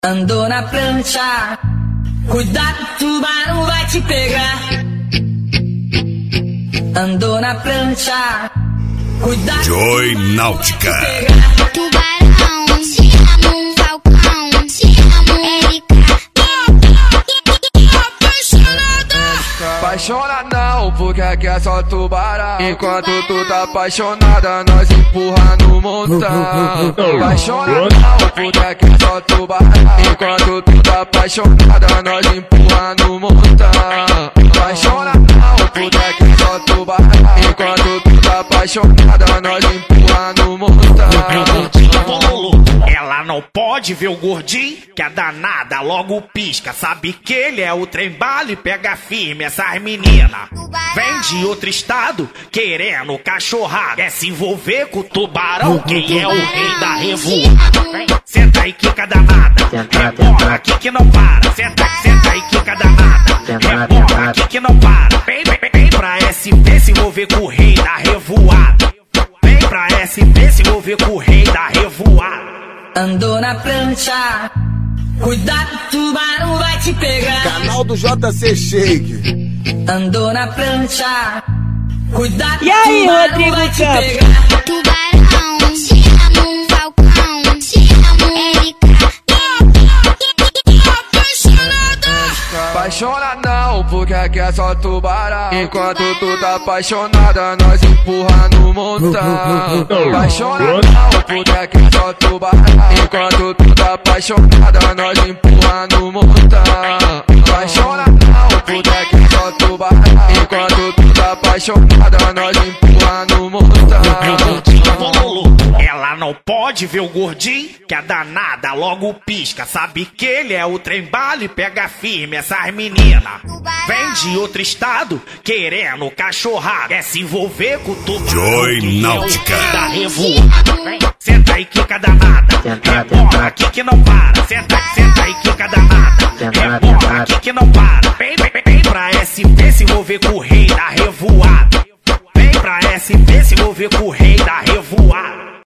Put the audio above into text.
Andou na prancha, cuidado, tubarão vai te pegar. Andou na prancha, cuidado, Joy Náutica. Tubarão, te amo, Falcão, te amo, Erika. Apaixona não, porque aqui é só tubarão. Enquanto tu tá apaixonada, nós empurra no montão. Apaixona não, porque aqui é só tubarão. Enquanto tu tá apaixonada, nós empurra no montão. Apaixona não, porque aqui é só tubarão. Enquanto tu tá apaixonada, nós empurra no montão. Ela não pode ver o gordinho, que a danada logo pisca. Sabe que ele é o trem-bala e pega firme essas meninas. Vem de outro estado, querendo cachorrada. Quer se envolver com o tubarão, quem é o rei da revoada. Senta aí, quica danada, rebola aqui que não para. Senta aí, quica danada, rebola aqui que não para. Vem pra SP se envolver com o rei da revoada. Vem pra SP se envolver com o rei da revoada. Andou na prancha, cuidado, tubarão vai te pegar. Canal do JC Shake. Andou na prancha, cuidado, E aí, tubarão Rodrigo vai te Campos? pegar. Tubarão, te amo, Falcão, te amo, Erika. Apaixona não, porque aqui é só tubarão. Enquanto tu tá apaixonada, nós empurra no montão. Apaixona não, porque aqui é só tubarão. Enquanto tu tá apaixonada, nós empurra no montão. Apaixona não, porque aqui é só tubarão. Enquanto tu tá apaixonada, nós empurra no montão. Ela não pode ver o gordinho, que a danada logo pisca. Sabe que ele é o trem-bala e pega firme essas meninas. Vem de outro estado, querendo cachorrada. Quer se envolver com o tubarão, Joy que é o Náutica. rei da revoada. Senta aí, quica danada, rebola aqui que não para. Senta aí, quica danada, rebola aqui que não para. Vem pra SP se envolver com o rei da revoada. Vem pra SP se envolver com o rei da revoada.